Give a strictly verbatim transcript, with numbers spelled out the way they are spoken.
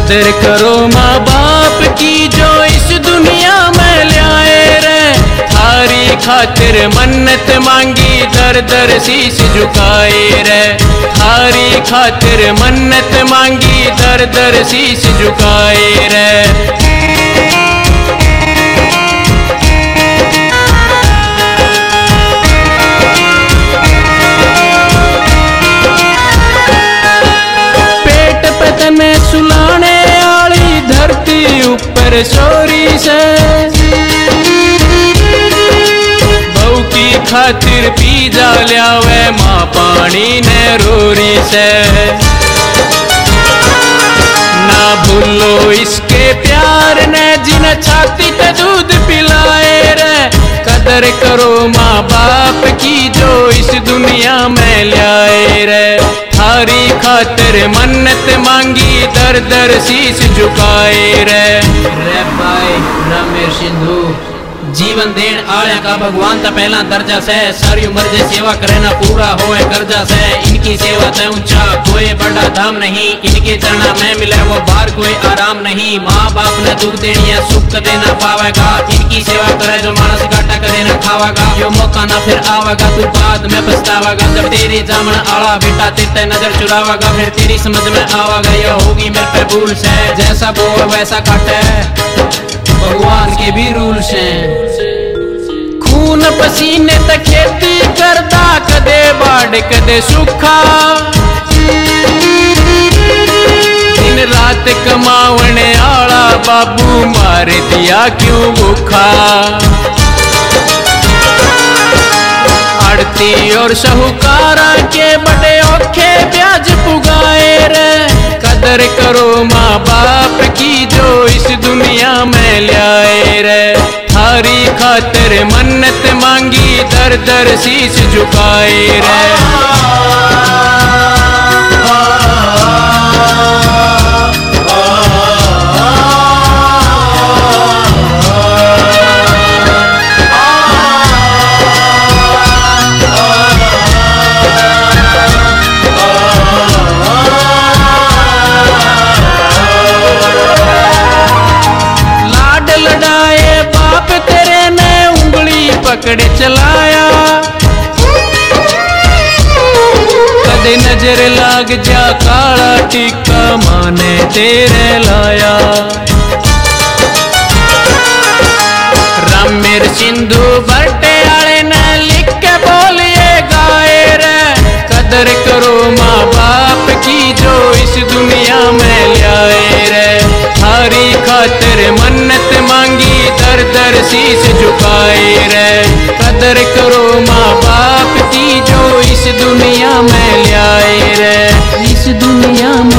कदर करो माँ बाप की जो इस दुनिया में लाए रे। थारी खातिर मन्नत मांगी दर दर शीश झुकाए रे। थारी खातिर मन्नत मांगी दर दर शीश झुकाए रे। पेट पे तने सुलाने आली धरती ऊपर सोरी से। बहू की खातिर पीजा लियावे माँ पानी ने रोरी से। ना भूलो इसके प्यार ने जिन छाती पे दूध पिलाए रे। कदर करो माँ बाप की जो इस दुनिया में लाए रे। थारी खातिर मन्नत मांगी दर दर शीश झुकाए रे। रे भाई रामेर सिंधु जीवन देन आले का भगवान ता पहला दर्जा से। सारी उम्र जे सेवा करे ना पूरा होए कर्जा से। इनकी सेवा ते ऊंचा कोई बड़ा धाम नहीं। इनके चरणा में मिले वो बाहर कोई आराम नहीं। माँ बाप ने दुख देनी है सुख कदे ना पावेगा। इनकी सेवा करे जो मानस घाटा कदे ना खावेगा। यो मौका ना फिर आवेगा तू बाद में पछतावेगा। जब तेरी जामन आला बेटा तेरे नजर चुरावेगा फिर तेरी समझ में आवेगा ये होगी मेरे पे भूल से। जैसा बो वैसा काटे भगवान के भी रूल से। खून पसीने तक खेती करदा कदे बाढ़ कदे सूखा। दिन रात कमावने आला बाबू मार दिया क्यों भूखा। आड़ती और साहूकारा के बड़े औखे ब्याज पुगाए रे। कदर करो माँ बाप की जो इस दुनिया में लाए रे। थारी खातिर मन्नत मांगी दर दर शीश झुकाए रे। पकड़ चलाया कदे नजर लाग जा काला टीका माने तेरे लाया। रामेर सिंधु बरटे आले ने लिख के बोलिए गाए रे। कदर करो माँ बाप की जो इस दुनिया में लाए रे। थारी खातिर मन्नत मांगी दर दर शीश झुकाए रे। कदर करो माँ बाप की जो इस दुनिया में लाए रे। इस दुनिया में